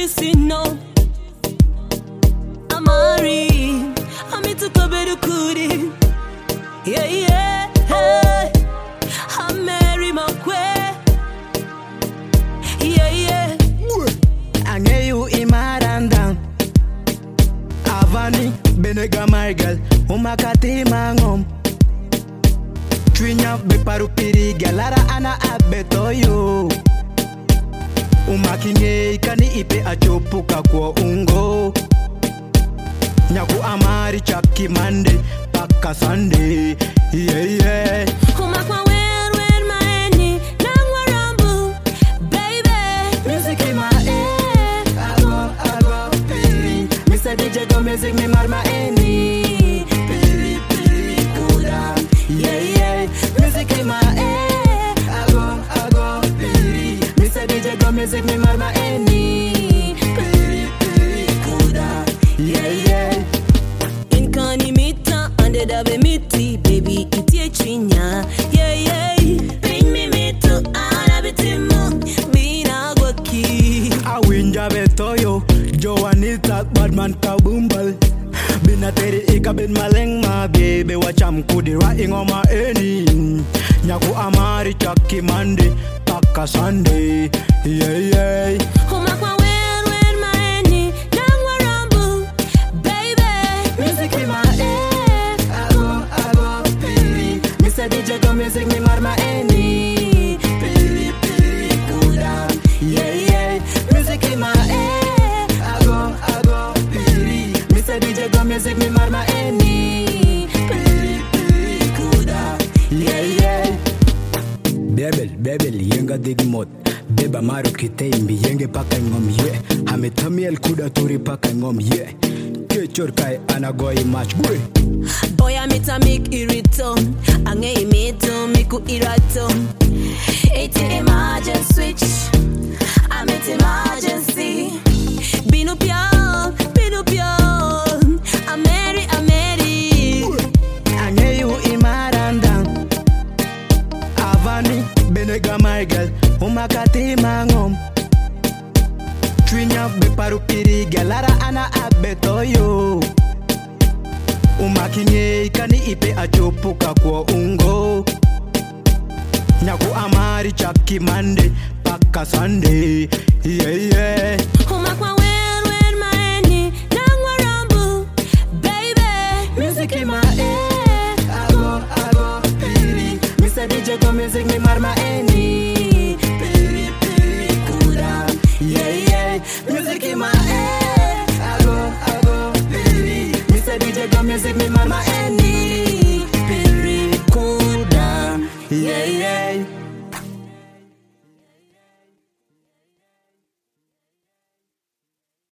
Sino Amari Amituko bedu kudi Yeah yeah hey. Ameri makwe Yeah yeah Angeyu imaranda Avani benega margal Umakati mangom Twinya beparu piri galara ana abetoyo Umakinye kani ipe achopuka kwa ungo Nyaku amari chapki mande paka Sunday Yeah yeah Umakwa wer maeni Nangwa rambu Baby Music in my ear Ago piri Mr. DJ go music me marma eni Piri kuda Yeah yeah Music in my ear Ago piri Mr. DJ go music me marma eni Piri kuda Yeah yeah Inkani mita ande dabe miti Baby itie chinya Yeah yeah Bring me mitu anabitimu Bina gwaki Awinja betoyo Joanita badman kabumbal Binateri ika bin maleng ma baby Wacham kudi writing on my eni Nyaku amari chaki mande paka Sunday Yeah yeah Umakwa wer maeni Nangwa rambu Baby Music in my ear Ago piri Mr. DJ go music me marma eni Piri kuda Yeah yeah Music in my ear Ago piri Mr. DJ go music me marma eni Piri kuda Yeah yeah Bebel yenga digmot Beba maru kitembi yenge paka ngom ye Hametamiel kuda turi paka ngom ye Kechor kai anagoi match boy Boy amita mik irito Ange imito miku irato Iti emergency switch Amit emergency Binu pio Ameri Angeyu imaranda Avani benega margal Umakati mangom Twinya beparu piri galara ana abetoyo Umakinye kani ipe achopuka kwa ungo Nyaku amari chapki mande paka Sunday Yeah yeah Umakwa wer maeni Nangwa rambu Baby Music in my ear Ago piri Mr. DJ go music me marma eni Piri kuda Yeah yeah Music in my ear Ago piri Mr. DJ go music me marma eni